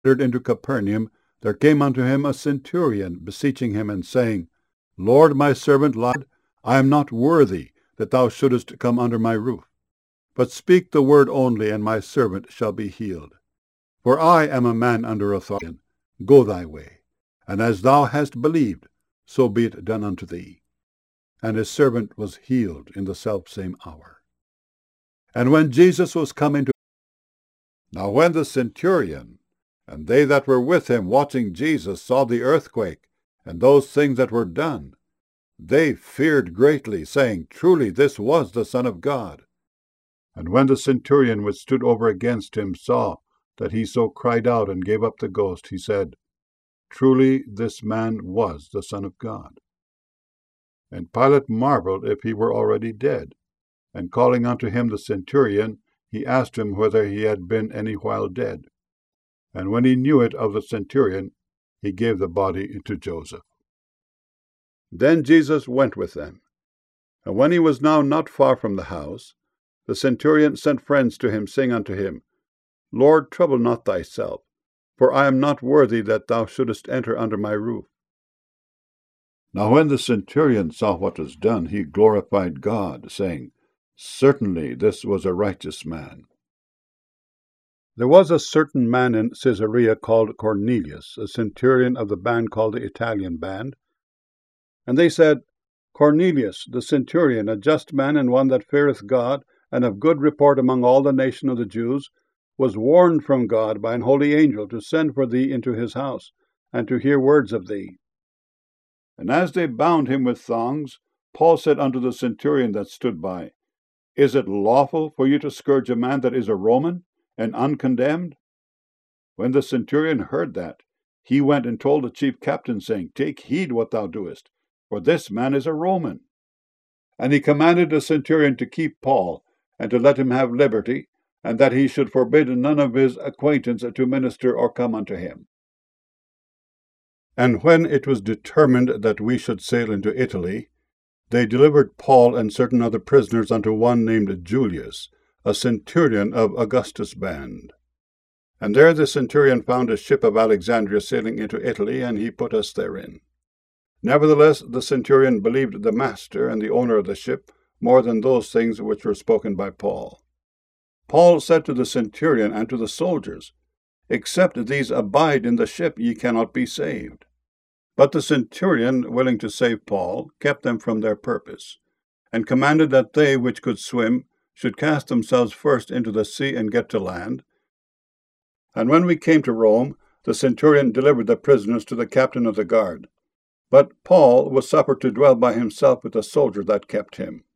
entered into Capernaum, there came unto him a centurion, beseeching him, and saying, Lord, my servant lieth, I am not worthy that thou shouldest come under my roof. But speak the word only, and my servant shall be healed. For I am a man under authority. Go thy way, and as thou hast believed, so be it done unto thee. And his servant was healed in the selfsame hour. And when Jesus was come into... Now when the centurion and they that were with him watching Jesus saw the earthquake, and those things that were done, they feared greatly, saying, Truly this was the Son of God. And when the centurion which stood over against him saw that he so cried out and gave up the ghost, he said, Truly this man was the Son of God. And Pilate marveled if he were already dead. And calling unto him the centurion, he asked him whether he had been any while dead. And when he knew it of the centurion, he gave the body to Joseph. Then Jesus went with them. And when he was now not far from the house, the centurion sent friends to him, saying unto him, Lord, trouble not thyself, for I am not worthy that thou shouldest enter under my roof. Now when the centurion saw what was done, he glorified God, saying, Certainly this was a righteous man. There was a certain man in Caesarea called Cornelius, a centurion of the band called the Italian band. And they said, Cornelius, the centurion, a just man and one that feareth God, and of good report among all the nation of the Jews, was warned from God by an holy angel to send for thee into his house, and to hear words of thee. And as they bound him with thongs, Paul said unto the centurion that stood by, Is it lawful for you to scourge a man that is a Roman, and uncondemned? When the centurion heard that, he went and told the chief captain, saying, Take heed what thou doest, for this man is a Roman. And he commanded the centurion to keep Paul, and to let him have liberty, and that he should forbid none of his acquaintance to minister or come unto him. And when it was determined that we should sail into Italy, they delivered Paul and certain other prisoners unto one named Julius, a centurion of Augustus' band. And there the centurion found a ship of Alexandria sailing into Italy, and he put us therein. Nevertheless the centurion believed the master and the owner of the ship more than those things which were spoken by Paul. Paul said to the centurion and to the soldiers, Except these abide in the ship, ye cannot be saved. But the centurion, willing to save Paul, kept them from their purpose, and commanded that they which could swim should cast themselves first into the sea and get to land. And when we came to Rome, the centurion delivered the prisoners to the captain of the guard. But Paul was suffered to dwell by himself with the soldier that kept him.